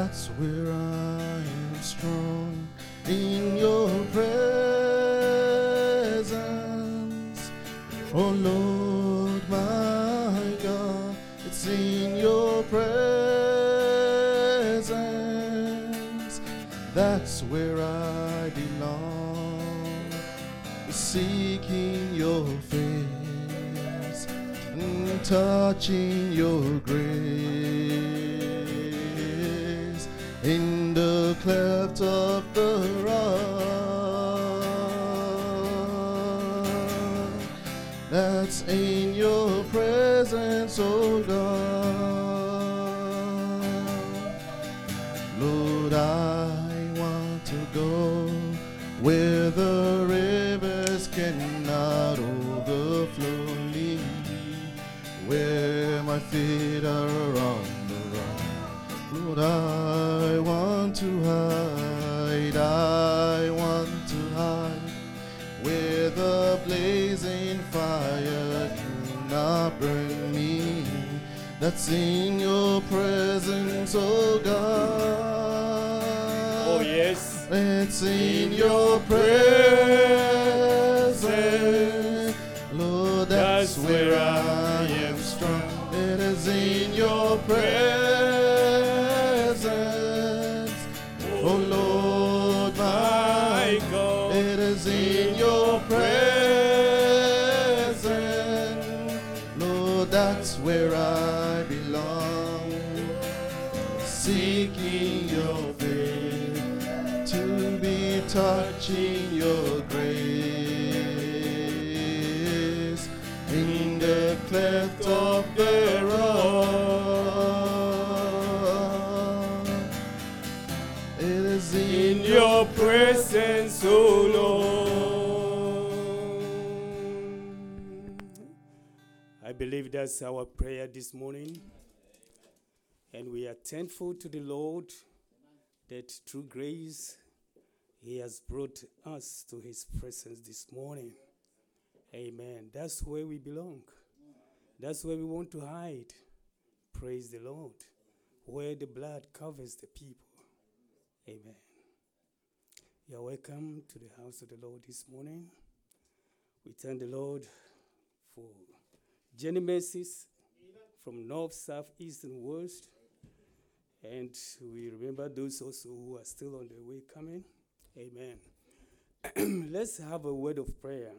That's where I am strong, in your presence. Oh Lord, my God, it's in your presence. That's where I belong, seeking your face and touching your grace in the cleft of the rock. That's in your presence, oh God. Lord, I want to go where the rivers cannot overflow me, where my feet are on the rock. Lord, I want to hide, I want to hide, where the blazing fire cannot burn me. That's in your presence, oh God. Oh, yes. It's in your presence, Lord, that's where I am strong. It is in your presence, oh Lord, my God. It is in your presence, Lord, that's where I belong, seeking your face, to be touching your grace in the cleft of the rock. It is in Your presence, oh Lord. I believe that's our prayer this morning. And we are thankful to the Lord that through grace, He has brought us to His presence this morning. Amen. That's where we belong. That's where we want to hide. Praise the Lord. Where the blood covers the people. Amen. You're welcome to the house of the Lord this morning. We thank the Lord for journey mercies from north, south, east, and west. And we remember those also who are still on their way coming. Amen. Let's have a word of prayer.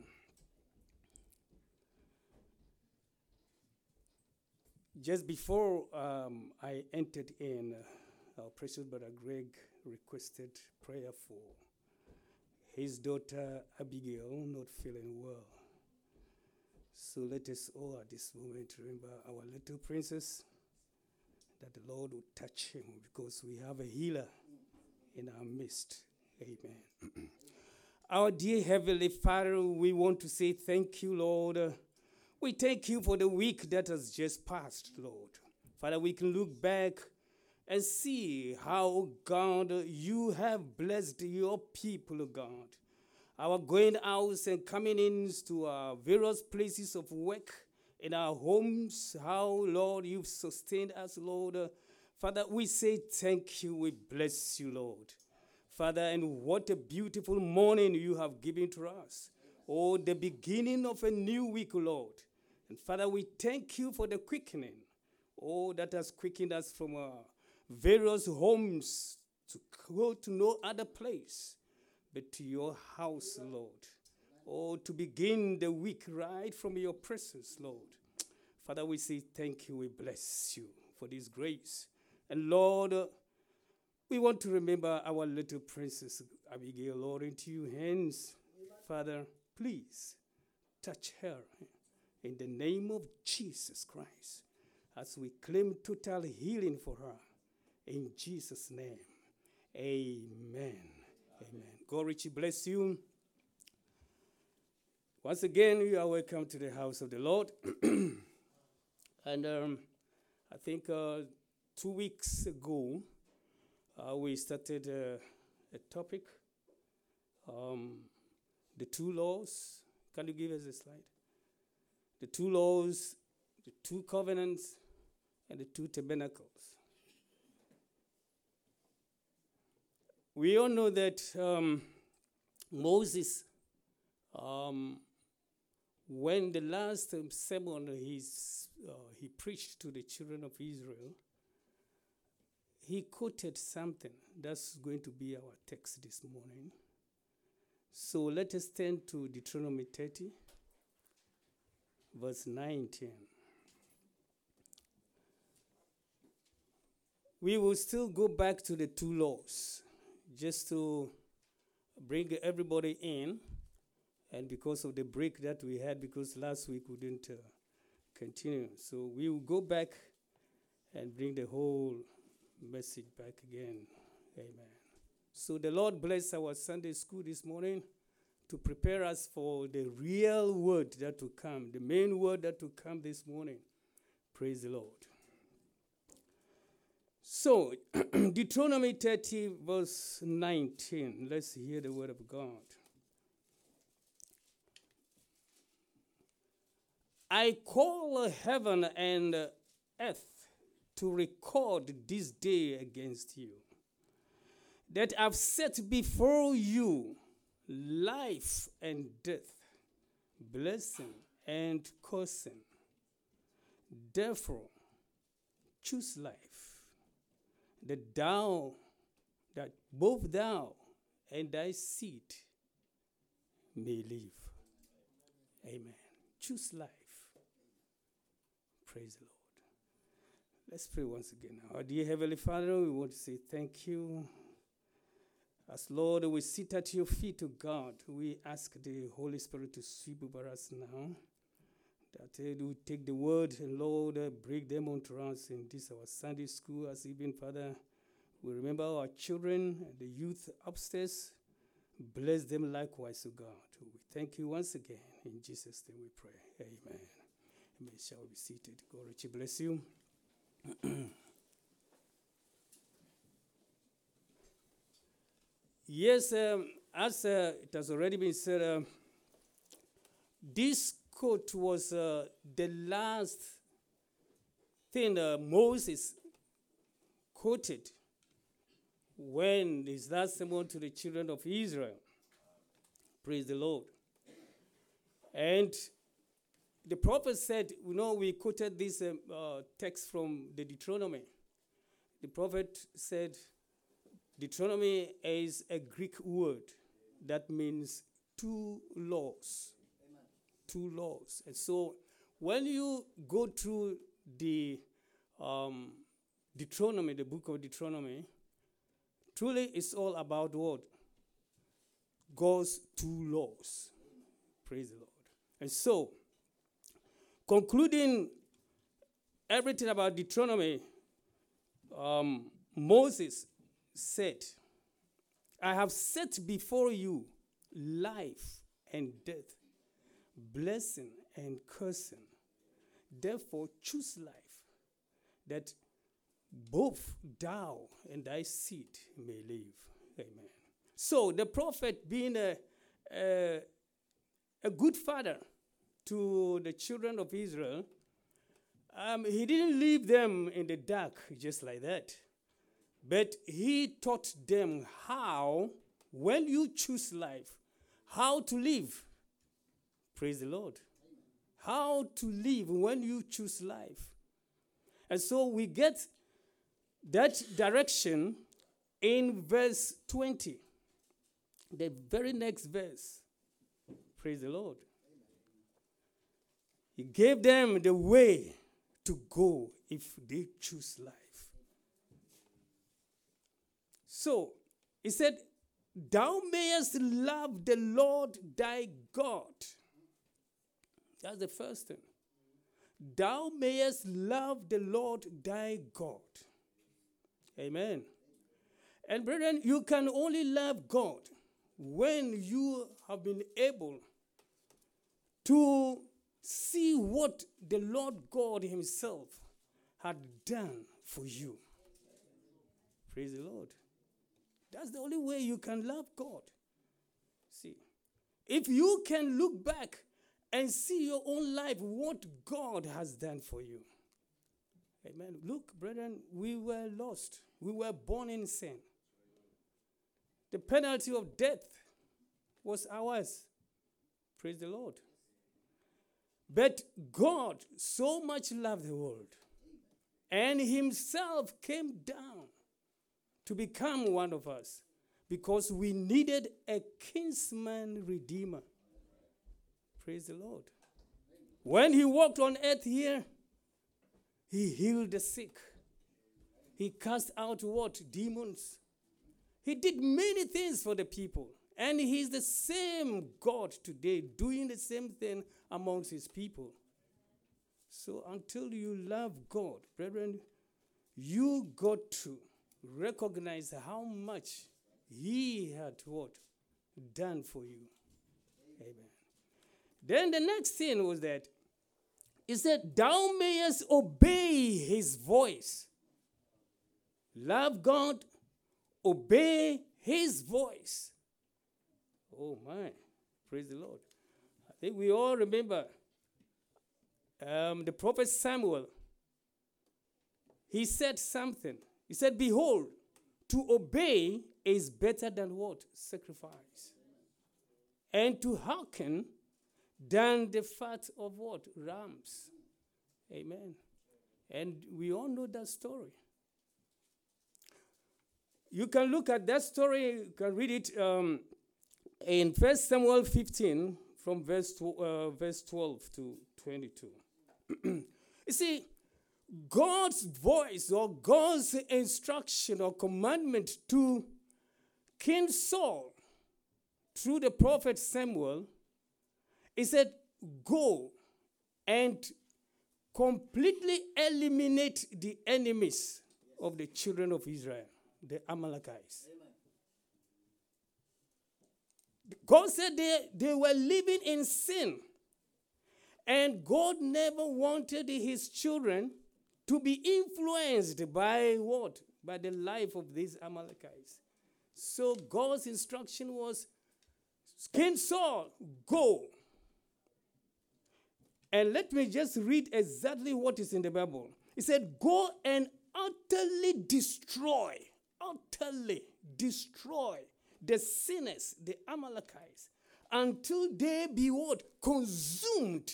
Just before I entered in, our precious brother Greg requested prayer for his daughter Abigail not feeling well. So let us all at this moment remember our little princess, that the Lord will touch him because we have a healer in our midst. Amen. Our dear Heavenly Father, we want to say thank you, Lord. We thank you for the week that has just passed, Lord. Father, we can look back and see how, God, you have blessed your people, God. Our going out and coming in to our various places of work, in our homes, how, Lord, you've sustained us, Lord. Father, we say thank you. We bless you, Lord. Father, and what a beautiful morning you have given to us. Oh, the beginning of a new week, Lord. And Father, we thank you for the quickening. Oh, that has quickened us from our various homes to go to no other place but to your house, Lord. Oh, to begin the week right from your presence, Lord. Father, we say thank you. We bless you for this grace. And Lord, we want to remember our little princess, Abigail, Lord, into your hands. Father, please touch her in the name of Jesus Christ as we claim total healing for her. In Jesus' name, amen. Amen. God richly bless you. Once again, you are welcome to the house of the Lord. And I think 2 weeks ago, we started a topic, the two laws. Can you give us a slide? The two laws, the two covenants, and the two tabernacles. We all know that Moses, when the last sermon he preached to the children of Israel, he quoted something. That's going to be our text this morning. So let us turn to Deuteronomy 30, verse 19. We will still go back to the two laws, just to bring everybody in. And because of the break that we had, because last week we didn't continue. So we will go back and bring the whole message back again. Amen. So the Lord bless our Sunday school this morning to prepare us for the real word that will come, the main word that will come this morning. Praise the Lord. So, Deuteronomy 30, verse 19. Let's hear the word of God. I call heaven and earth to record this day against you, that I've set before you life and death, blessing and cursing. Therefore, choose life, that both thou and thy seed may live. Amen. Choose life. Praise the Lord. Let's pray once again now. Our dear Heavenly Father, we want to say thank you. As Lord, we sit at your feet, to God. We ask the Holy Spirit to sweep over us now. That you take the word and, Lord, break them onto us in this our Sunday school. As even, Father, we remember our children and the youth upstairs. Bless them likewise, to God. We thank you once again. In Jesus' name we pray. Amen. Amen. Shall we be seated? God richly bless you. Yes, as it has already been said, this quote was the last thing Moses quoted when his last sermon to the children of Israel. Praise the Lord. And the prophet said, we quoted this text from the Deuteronomy. The prophet said, Deuteronomy is a Greek word that means two laws. Amen. Two laws. And so when you go through the Deuteronomy, the book of Deuteronomy, truly it's all about what? God's two laws. Praise the Lord. And so, concluding everything about Deuteronomy, Moses said, I have set before you life and death, blessing and cursing. Therefore, choose life, that both thou and thy seed may live. Amen. So the prophet, being a good father to the children of Israel, he didn't leave them in the dark just like that. But he taught them how, when you choose life, how to live. Praise the Lord. How to live when you choose life. And so we get that direction in verse 20. The very next verse. Praise the Lord. He gave them the way to go if they choose life. So, he said, thou mayest love the Lord thy God. That's the first thing. Thou mayest love the Lord thy God. Amen. And brethren, you can only love God when you have been able to see what the Lord God himself had done for you. Praise the Lord. That's the only way you can love God. See, if you can look back and see your own life, what God has done for you. Amen. Look, brethren, we were lost. We were born in sin. The penalty of death was ours. Praise the Lord. But God so much loved the world, and himself came down to become one of us because we needed a kinsman redeemer. Praise the Lord. When he walked on earth here, he healed the sick. He cast out what? Demons. He did many things for the people. And he's the same God today, doing the same thing amongst his people. So until you love God, brethren, you got to recognize how much he had what? Done for you. Amen. Then the next thing was that he said, thou mayest obey his voice. Love God, obey his voice. Oh my, praise the Lord. I think we all remember the prophet Samuel. He said something. He said, behold, to obey is better than what? Sacrifice. And to hearken than the fat of what? Rams. Amen. And we all know that story. You can look at that story, you can read it in 1 Samuel 15 from verse 12 to 22. You see, God's voice or God's instruction or commandment to King Saul through the prophet Samuel, he said, go and completely eliminate the enemies of the children of Israel, the Amalekites. Amen. God said they were living in sin. And God never wanted his children to be influenced by what? By the life of these Amalekites. So God's instruction was, King Saul, go. And let me just read exactly what is in the Bible. It said, go and utterly destroy the sinners, the Amalekites, until they be what? Consumed.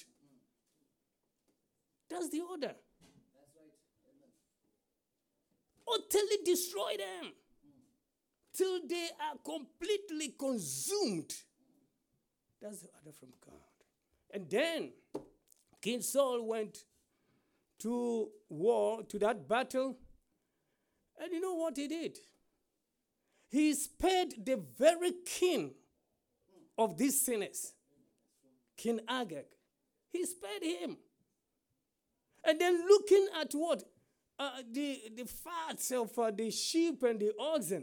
That's the order. That's right. Utterly destroy them till they are completely consumed. That's the order from God. And then King Saul went to war, to that battle, and you know what he did? He spared the very king of these sinners, King Agag. He spared him. And then looking at what? The fats of the sheep and the oxen.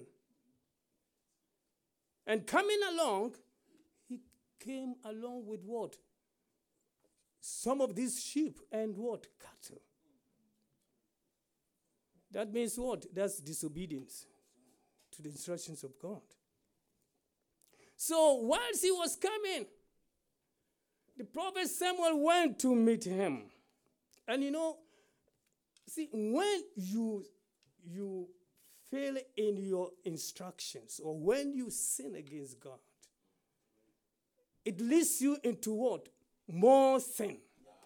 And coming along, he came along with what? Some of these sheep and what? Cattle. That means what? That's disobedience to the instructions of God. So whilst he was coming, the prophet Samuel went to meet him. And you know, see, when you fail in your instructions or when you sin against God, it leads you into what? More sin.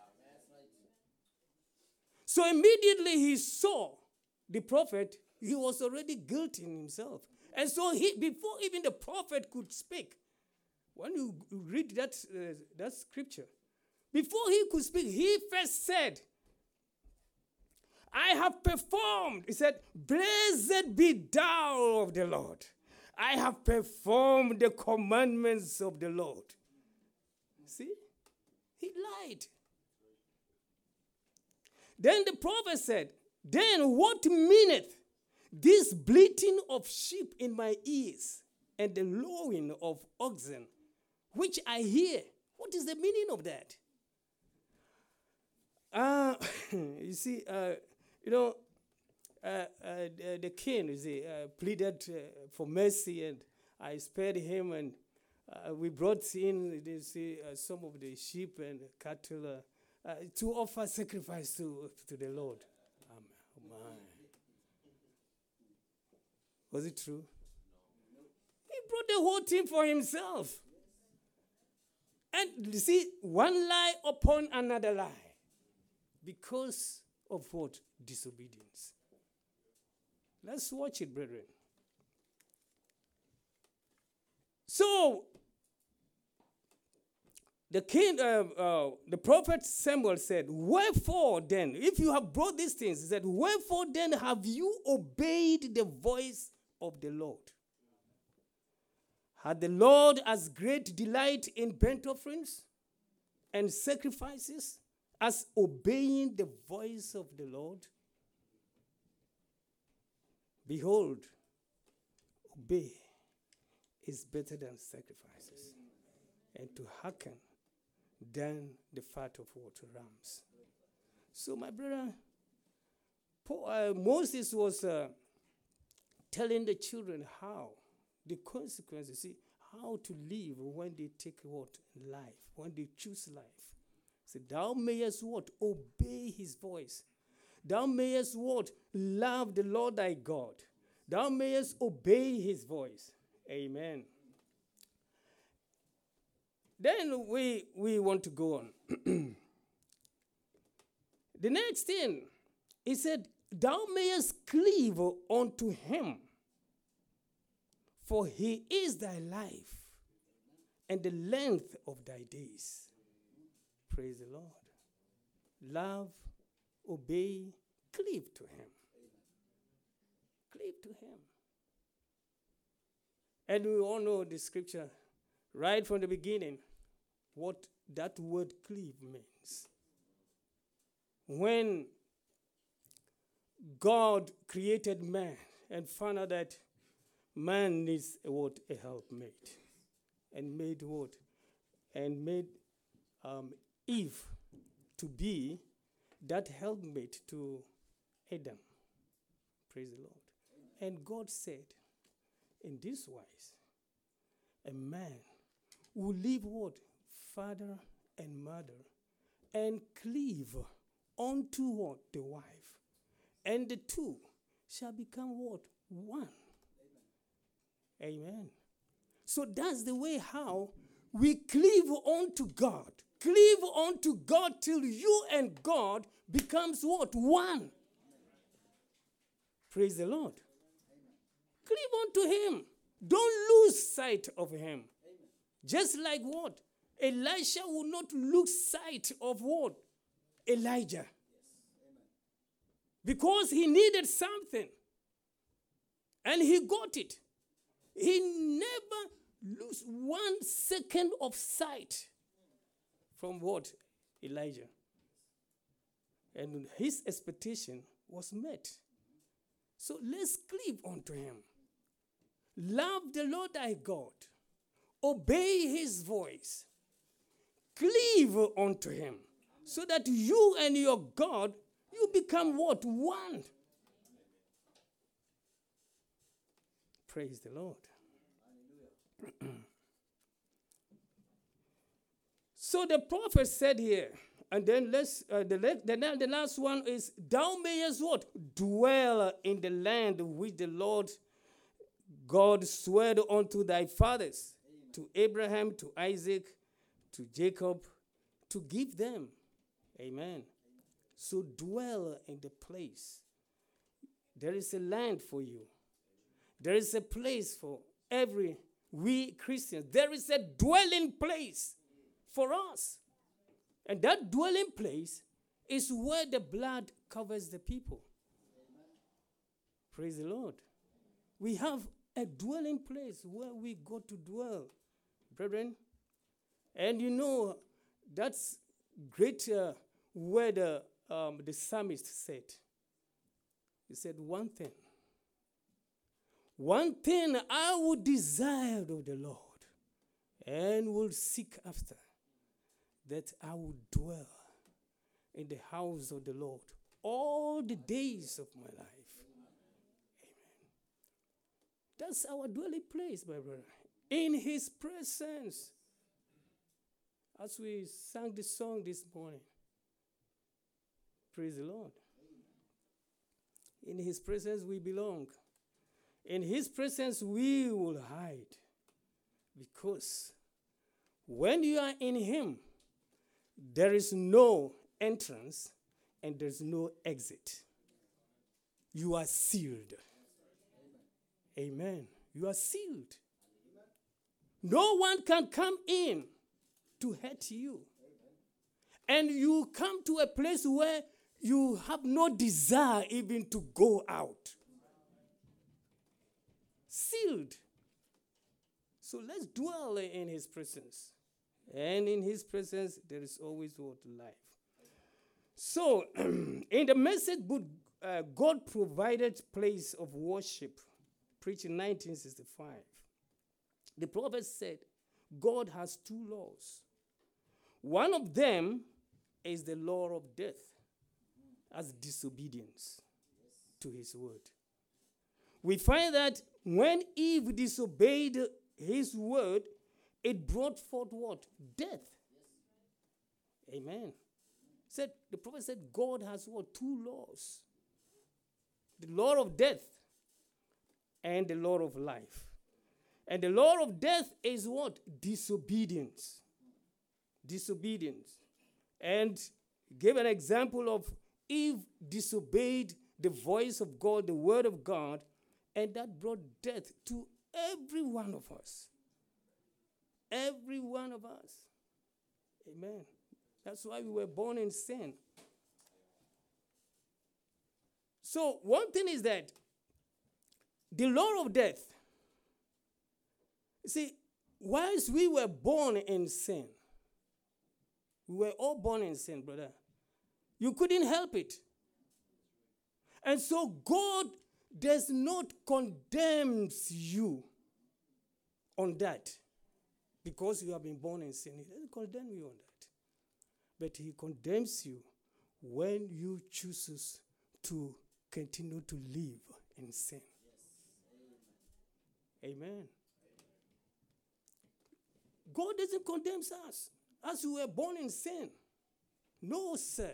So immediately he saw the prophet, he was already guilty in himself. And so before even the prophet could speak, when you read that scripture, before he could speak, he first said, I have performed. He said, blessed be thou of the Lord. I have performed the commandments of the Lord. See? He lied. Then the prophet said, then what meaneth this bleating of sheep in my ears and the lowing of oxen, which I hear? What is the meaning of that? You see, the king, you see, pleaded for mercy, and I spared him, and we brought in, you see, some of the sheep and cattle to offer sacrifice to the Lord. Oh my. Was it true? He brought the whole team for himself. And you see, one lie upon another lie. Because of what? Disobedience. Let's watch it, brethren. So, the prophet Samuel said, wherefore then, if you have brought these things, he said, wherefore then have you obeyed the voice of the Lord? Had the Lord as great delight in burnt offerings and sacrifices as obeying the voice of the Lord? Behold, obey is better than sacrifices, and to hearken than the fat of what? Rams. So, my brother, Moses was telling the children how, the consequences, see, how to live when they take what? Life, when they choose life. So, thou mayest what? Obey his voice. Thou mayest what? Love the Lord thy God. Thou mayest obey his voice. Amen. Then we want to go on. The next thing, he said, thou mayest cleave unto him, for he is thy life and the length of thy days. Praise the Lord. Love, obey, cleave to him. Cleave to him. And we all know the scripture right from the beginning, what that word cleave means. When God created man and found out that man needs what? A helpmate. And made what? And made Eve to be that helpmate to Adam. Praise the Lord. And God said, in this wise, a man will leave what? Father and mother, and cleave unto what? The wife. And the two shall become what? One. Amen. So that's the way how we cleave unto God. Cleave unto God till you and God becomes what? One. Praise the Lord. Cleave unto him. Don't lose sight of him. Just like what? Elisha will not lose sight of what? Elijah. Because he needed something. And he got it. He never lose 1 second of sight from what? Elijah. And his expectation was met. So let's cleave unto him. Love the Lord thy God. Obey his voice. Cleave unto him. So that you and your God, you become what? One. Praise the Lord. So the prophet said here, and then the last one is, thou mayest what? Dwell in the land which the Lord God swore unto thy fathers, to Abraham, to Isaac, to Jacob, to give them. Amen. So dwell in the place. There is a land for you. There is a place for we Christians. There is a dwelling place for us. And that dwelling place is where the blood covers the people. Praise the Lord. We have a dwelling place where we go to dwell, brethren. And you know, that's great where the psalmist said. He said, one thing I would desire of the Lord and will seek after, that I would dwell in the house of the Lord all the days of my life. Amen. That's our dwelling place, my brother. In his presence. As we sang this song this morning. Praise the Lord. In his presence we belong. In his presence we will hide. Because when you are in him, there is no entrance and there's no exit. You are sealed. Amen. You are sealed. No one can come in to hurt you. And you come to a place where you have no desire even to go out. Sealed. So let's dwell in his presence. And in his presence, there is always what? Life. So, in the message book, God provided place of worship, preached in 1965. The prophet said, God has two laws. One of them is the law of death, as disobedience to his word. We find that when Eve disobeyed his word, it brought forth what? Death. Amen. The prophet said God has what? Two laws. The law of death and the law of life. And the law of death is what? Disobedience. Disobedience. And gave an example of Eve disobeyed the voice of God, the word of God, and that brought death to every one of us. Every one of us. Amen. That's why we were born in sin. So one thing is that the law of death, see, whilst we were born in sin, we were all born in sin, brother. You couldn't help it. And so God does not condemn you on that because you have been born in sin. He doesn't condemn you on that. But he condemns you when you choose to continue to live in sin. Yes. Amen. God doesn't condemn us as we were born in sin. No, sir.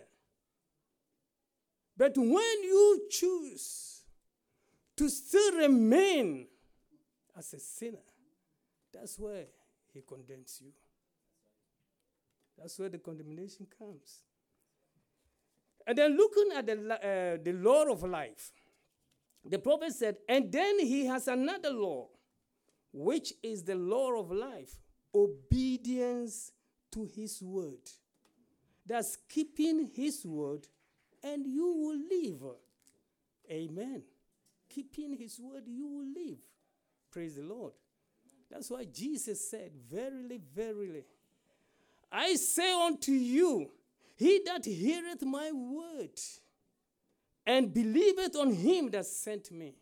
But when you choose to still remain as a sinner, that's where he condemns you. That's where the condemnation comes. And then looking at the law of life, the prophet said, and then he has another law, which is the law of life, obedience to his word. That's keeping his word, and you will live. Amen. Keeping his word, you will live. Praise the Lord. That's why Jesus said, verily, verily, I say unto you, he that heareth my word and believeth on him that sent me,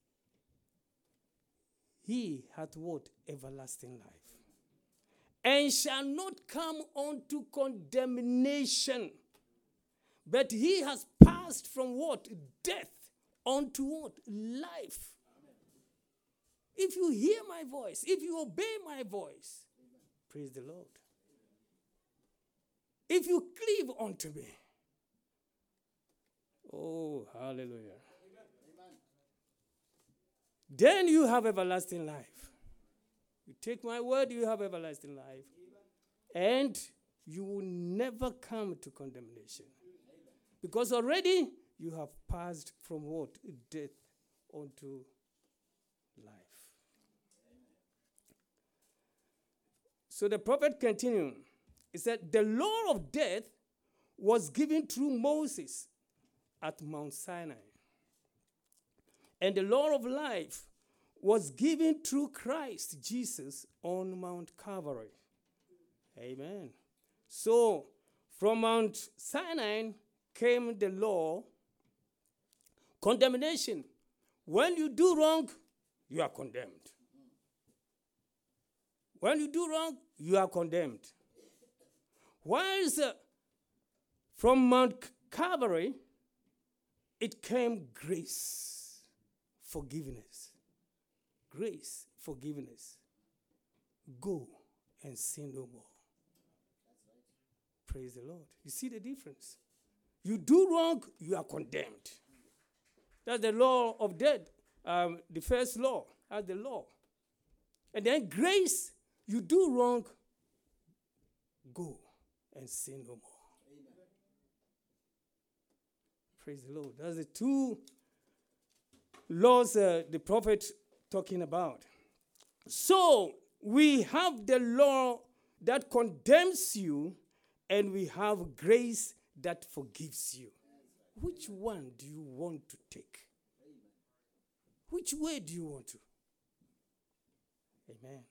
he hath what? Everlasting life. And shall not come unto condemnation, but he has passed from what? Death unto what? Life. Amen. If you hear my voice, if you obey my voice, amen. Praise the Lord. If you cleave unto me. Oh, hallelujah. Amen. Then you have everlasting life. You take my word, you have everlasting life. Amen. And you will never come to condemnation. Amen. Because already you have passed from what? Death unto life. Amen. So the prophet continued. He said, the law of death was given through Moses at Mount Sinai. And the law of life was given through Christ Jesus on Mount Calvary. Amen. So from Mount Sinai came the law, condemnation. When you do wrong, you are condemned. When you do wrong, you are condemned. Whilst from Mount Calvary, it came grace, forgiveness. Grace, forgiveness. Go and sin no more. Praise the Lord. You see the difference? You do wrong, you are condemned. That's the law of death. The first law, that's the law. And then grace, You do wrong, go and sin no more. Amen. Praise the Lord. That's the two laws the prophet talking about. So we have the law that condemns you, and we have grace that forgives you. Which one do you want to take? Which way do you want to? Amen.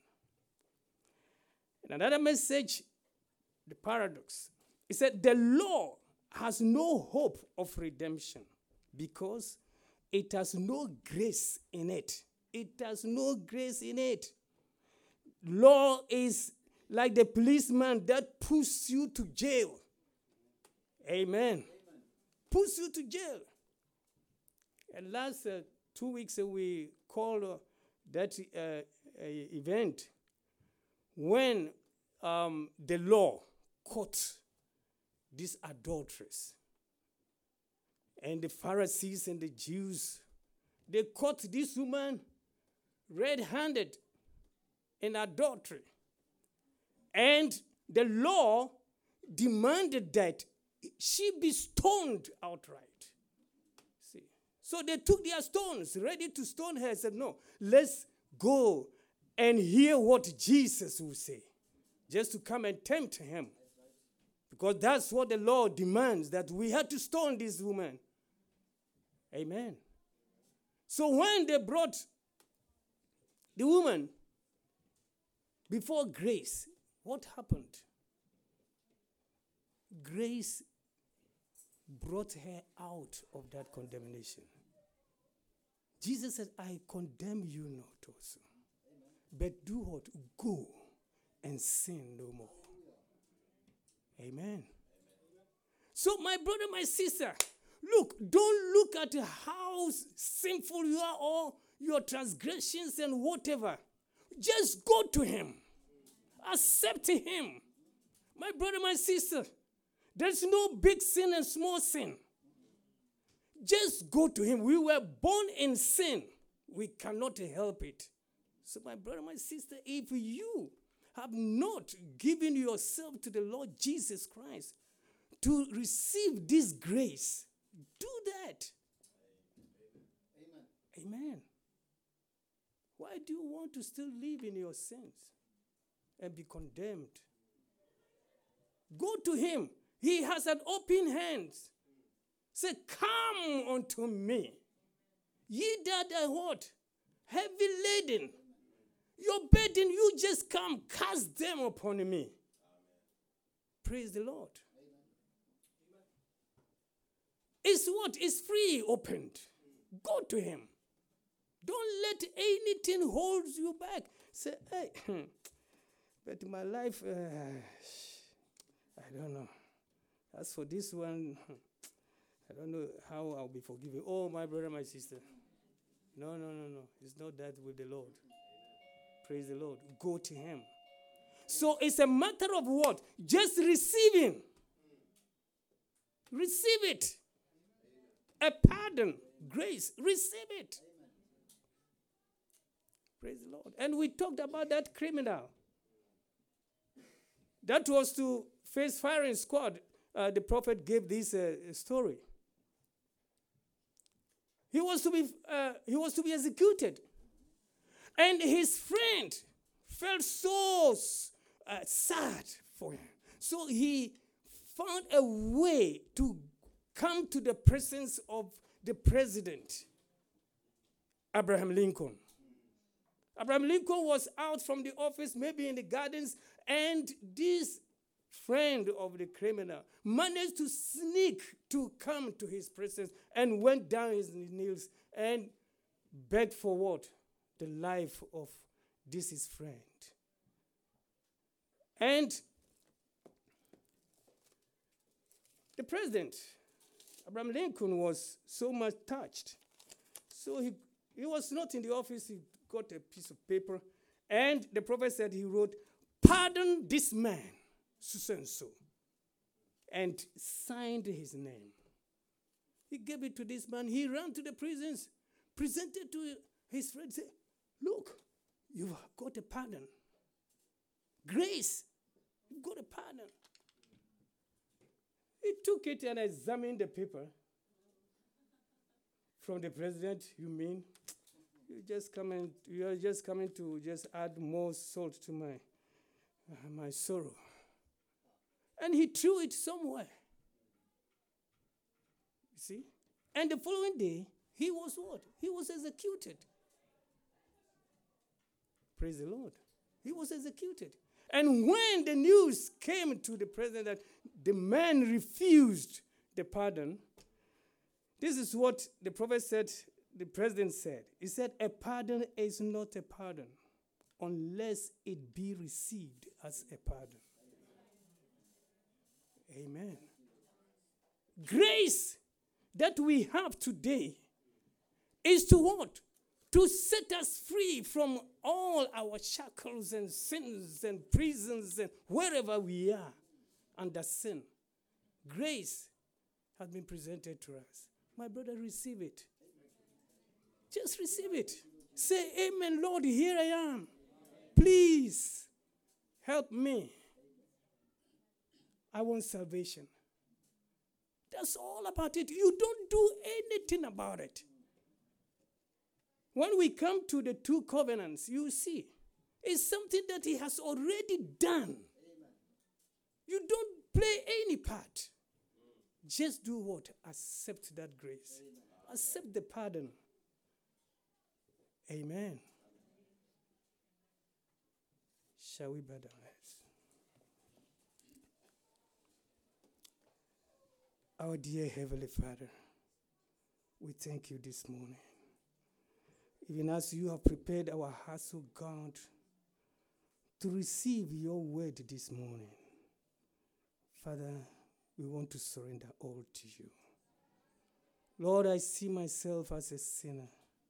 And another message, the paradox, is that the law has no hope of redemption because it has no grace in it. It has no grace in it. Law is like the policeman that puts you to jail. Amen. Puts you to jail. And last 2 weeks we called that event when the law caught these adulterers. And the Pharisees and the Jews, they caught this woman red-handed in adultery. And the law demanded that she be stoned outright. See? So they took their stones, ready to stone her, and said, no, let's go and hear what Jesus will say, just to come and tempt him. Because that's what the law demands, that we had to stone this woman. Amen. So when they brought the woman before grace, what happened? Grace brought her out of that condemnation. Jesus said, I condemn you not also. But do what? Go and sin no more. Amen. So my brother, my sister, look, don't look at how sinful you are or your transgressions and whatever. Just go to him. Accept him. My brother, my sister, there's no big sin and small sin. Just go to him. We were born in sin. We cannot help it. So my brother, my sister, if you have not given yourself to the Lord Jesus Christ to receive this grace, do that. Amen. Amen. Why do you want to still live in your sins and be condemned? Go to him. He has an open hand. Say, come unto me. Ye that are what? Heavy laden. Your burden, you just come, cast them upon me. Amen. Praise the Lord. Amen. It's what? It's free, opened. Go to him. Don't let anything hold you back. Say, hey, but my life, I don't know. As for this one, I don't know how I'll be forgiven. Oh, my brother, my sister. No. It's not that with the Lord. Praise the Lord. Go to him. So it's a matter of what? Just receiving. Receive it. A pardon, grace. Receive it. Praise the Lord. And we talked about that criminal. That was to face firing squad. The prophet gave this story. He was to be executed. And his friend felt so sad for him. So he found a way to come to the presence of the president, Abraham Lincoln. Abraham Lincoln was out from the office, maybe in the gardens, and this friend of the criminal managed to sneak to come to his presence and went down his knees and begged for what? The life of this his friend. And the president, Abraham Lincoln, was so much touched. So he was not in the office. He got a piece of paper. And the prophet said he wrote, pardon this man, so and so. And signed his name. He gave it to this man. He ran to the prisons, presented to his friend, said, look, you've got a pardon. Grace. You've got a pardon. He took it and examined the paper. From the president, you mean? You are just coming to just add more salt to my sorrow. And he threw it somewhere. You see? And the following day, he was what? He was executed. Praise the Lord. He was executed. And when the news came to the president that the man refused the pardon, this is what the prophet said, the president said. He said, a pardon is not a pardon unless it be received as a pardon. Amen. Grace that we have today is to what? To set us free from all our shackles and sins and prisons and wherever we are under sin. Grace has been presented to us. My brother, receive it. Just receive it. Say, amen, Lord, here I am. Please help me. I want salvation. That's all about it. You don't do anything about it. When we come to the two covenants, you see, it's something that he has already done. Amen. You don't play any part. Just do what? Accept that grace. Amen. Accept the pardon. Amen. Shall we bow down our heads? Our dear Heavenly Father, we thank you this morning. Even as you have prepared our hearts, O God, to receive your word this morning. Father, we want to surrender all to you. Lord, I see myself as a sinner.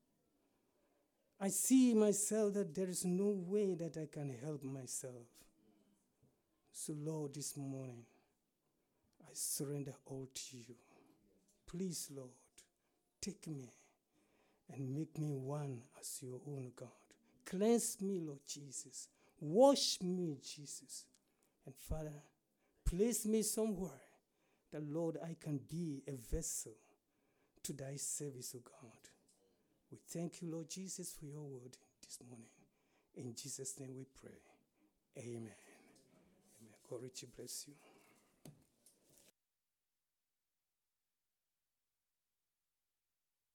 I see myself that there is no way that I can help myself. So, Lord, this morning, I surrender all to you. Please, Lord, take me and make me one as your own God. Cleanse me, Lord Jesus. Wash me, Jesus. And Father, place me somewhere that, Lord, I can be a vessel to thy service, O God. We thank you, Lord Jesus, for your word this morning. In Jesus' name we pray. Amen. Amen. God richly bless you.